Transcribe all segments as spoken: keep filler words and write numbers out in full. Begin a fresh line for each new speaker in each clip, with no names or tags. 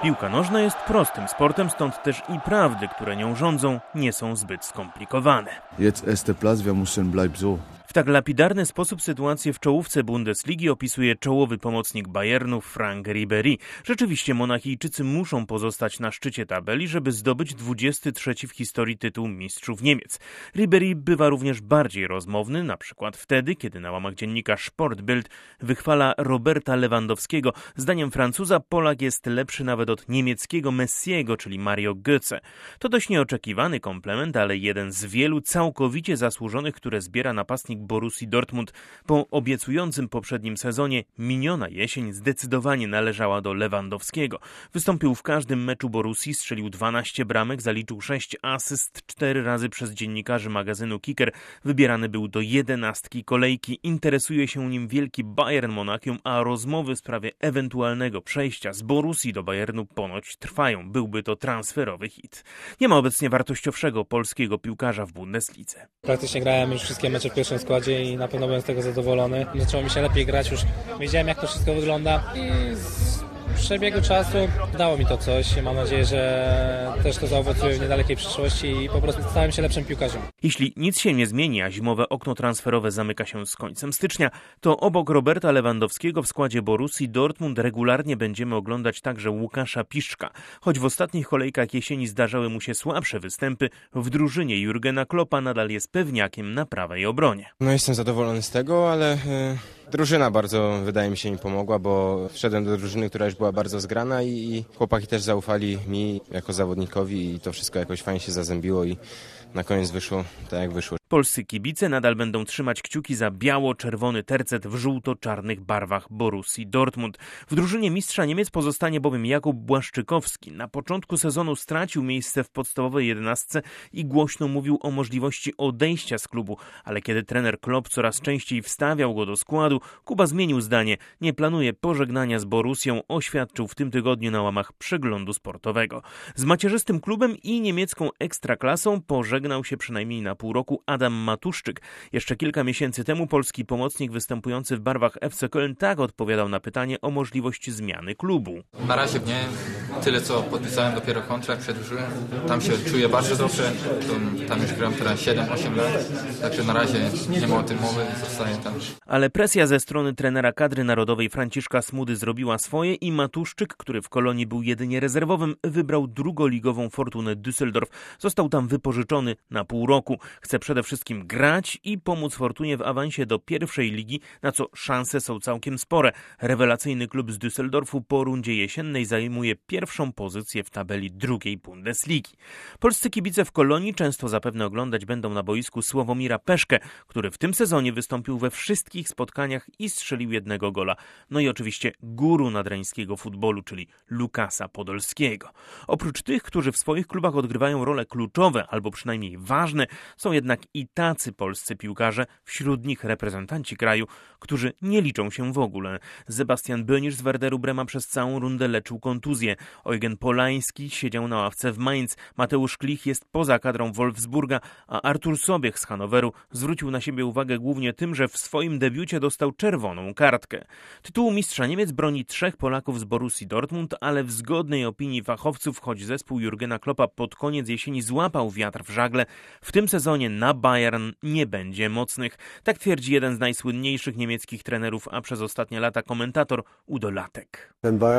Piłka nożna jest prostym sportem, stąd też i prawdy, które nią rządzą, nie są zbyt skomplikowane.
Jetzt ist der Platz, wir müssen bleiben so.
W tak lapidarny sposób sytuację w czołówce Bundesligi opisuje czołowy pomocnik Bayernu Franck Ribéry. Rzeczywiście Monachijczycy muszą pozostać na szczycie tabeli, żeby zdobyć dwudziesty trzeci w historii tytuł mistrzów Niemiec. Ribéry bywa również bardziej rozmowny, na przykład wtedy, kiedy na łamach dziennika Sportbild wychwala Roberta Lewandowskiego. Zdaniem Francuza Polak jest lepszy nawet od niemieckiego Messiego, czyli Mario Götze. To dość nieoczekiwany komplement, ale jeden z wielu całkowicie zasłużonych, które zbiera napastnik Borussii Dortmund. Po obiecującym poprzednim sezonie miniona jesień zdecydowanie należała do Lewandowskiego. Wystąpił w każdym meczu Borussii, strzelił dwanaście bramek, zaliczył sześć asyst, cztery razy przez dziennikarzy magazynu Kicker. Wybierany był do jedenastki kolejki. Interesuje się nim wielki Bayern Monachium, a rozmowy w sprawie ewentualnego przejścia z Borussii do Bayernu ponoć trwają. Byłby to transferowy hit. Nie ma obecnie wartościowszego polskiego piłkarza w Bundeslidze.
Praktycznie grałem już wszystkie mecze w pierwszym składzie i na pewno byłem z tego zadowolony. Zaczęło mi się lepiej grać, już wiedziałem, jak to wszystko wygląda i z przebiegu czasu dało mi to coś. Mam nadzieję, że też to zaowocuje w niedalekiej przyszłości i po prostu stałem się lepszym piłkarzem.
Jeśli nic się nie zmieni, a zimowe okno transferowe zamyka się z końcem stycznia, to obok Roberta Lewandowskiego w składzie Borussii Dortmund regularnie będziemy oglądać także Łukasza Piszczka. Choć w ostatnich kolejkach jesieni zdarzały mu się słabsze występy, w drużynie Jurgena Kloppa nadal jest pewniakiem na prawej obronie.
No jestem zadowolony z tego, ale yy, drużyna bardzo, wydaje mi się, mi pomogła, bo wszedłem do drużyny, która już była bardzo zgrana i chłopaki też zaufali mi jako zawodnikowi i to wszystko jakoś fajnie się zazębiło i na koniec wyszło tak, jak wyszło.
Polscy kibice nadal będą trzymać kciuki za biało-czerwony tercet w żółto-czarnych barwach Borussii Dortmund. W drużynie mistrza Niemiec pozostanie bowiem Jakub Błaszczykowski. Na początku sezonu stracił miejsce w podstawowej jedenastce i głośno mówił o możliwości odejścia z klubu, ale kiedy trener Klopp coraz częściej wstawiał go do składu, Kuba zmienił zdanie. Nie planuje pożegnania z Borussią, oświadczył w tym tygodniu na łamach przeglądu sportowego. Z macierzystym klubem i niemiecką ekstraklasą pożegnał się przynajmniej na pół roku Adam Matuszczyk. Jeszcze kilka miesięcy temu polski pomocnik występujący w barwach F C Köln tak odpowiadał na pytanie o możliwość zmiany klubu.
Na razie nie. Tyle co podpisałem, dopiero kontrakt przedłużyłem. Tam się czuję bardzo dobrze. Tam już gram teraz siedem osiem lat. Także na razie nie ma o tym mowy, zostaję tam.
Ale presja ze strony trenera kadry narodowej Franciszka Smudy zrobiła swoje i Matuszczyk, który w Kolonii był jedynie rezerwowym, wybrał drugoligową Fortunę Düsseldorf. Został tam wypożyczony na pół roku. Chce przede wszystkim grać i pomóc Fortunie w awansie do pierwszej ligi, na co szanse są całkiem spore. Rewelacyjny klub z Düsseldorfu po rundzie jesiennej zajmuje pierwszą pozycję w tabeli drugiej Bundesligi. Polscy kibice w Kolonii często zapewne oglądać będą na boisku Sławomira Peszkę, który w tym sezonie wystąpił we wszystkich spotkaniach i strzelił jednego gola. No i oczywiście guru nadreńskiego futbolu, czyli Lukasa Podolskiego. Oprócz tych, którzy w swoich klubach odgrywają role kluczowe albo przynajmniej ważne, są jednak i tacy polscy piłkarze, wśród nich reprezentanci kraju, którzy nie liczą się w ogóle. Sebastian Bönisz z Werderu Brema przez całą rundę leczył kontuzję. Eugen Polański siedział na ławce w Mainz. Mateusz Klich jest poza kadrą Wolfsburga, a Artur Sobiech z Hanoweru zwrócił na siebie uwagę głównie tym, że w swoim debiucie dostał czerwoną kartkę. Tytułu mistrza Niemiec broni trzech Polaków z Borussii Dortmund, ale w zgodnej opinii fachowców, choć zespół Jurgena Kloppa pod koniec jesieni złapał wiatr w żagle, w tym sezonie na Bayern nie będzie mocnych. Tak twierdzi jeden z najsłynniejszych niemieckich trenerów, a przez ostatnie lata komentator Udo Lattek.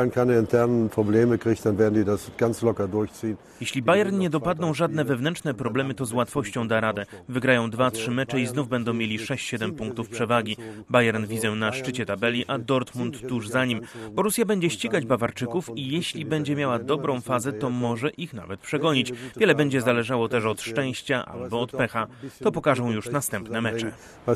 Jeśli Bayern nie dopadną żadne wewnętrzne problemy, to z łatwością da radę. Wygrają dwa trzy mecze i znów będą mieli sześć siedem punktów przewagi. Bayern widzę na szczycie tabeli, a Dortmund tuż za nim. Borussia będzie ścigać Bawarczyków i jeśli będzie miała dobrą fazę, to może ich nawet przegonić. Wiele będzie zależało też od szczęścia albo od pecha. To pokażą już następne mecze.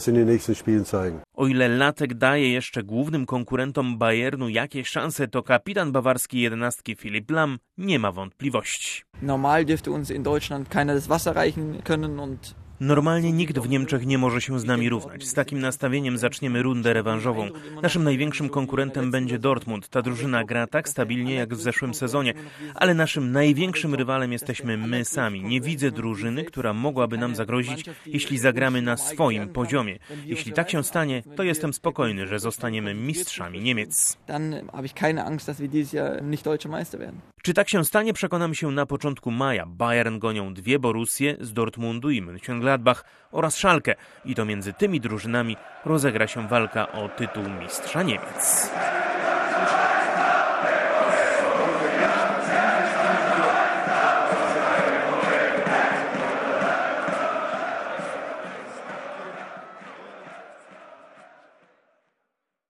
O ile Lattek daje jeszcze głównym konkurentom Bayernu jakieś szanse, to kapitan bawarskiej jedenastki Philipp Lahm nie ma wątpliwości.
Normal dürfte uns in Deutschland keiner das Wasser reichen können und
Normalnie nikt w Niemczech nie może się z nami równać. Z takim nastawieniem zaczniemy rundę rewanżową. Naszym największym konkurentem będzie Dortmund. Ta drużyna gra tak stabilnie jak w zeszłym sezonie, ale naszym największym rywalem jesteśmy my sami. Nie widzę drużyny, która mogłaby nam zagrozić, jeśli zagramy na swoim poziomie. Jeśli tak się stanie, to jestem spokojny, że zostaniemy mistrzami Niemiec. Czy tak się stanie, przekonamy się na początku maja. Bayern gonią dwie Borussie z Dortmundu i Mönchengladbach oraz Schalke. I to między tymi drużynami rozegra się walka o tytuł mistrza Niemiec.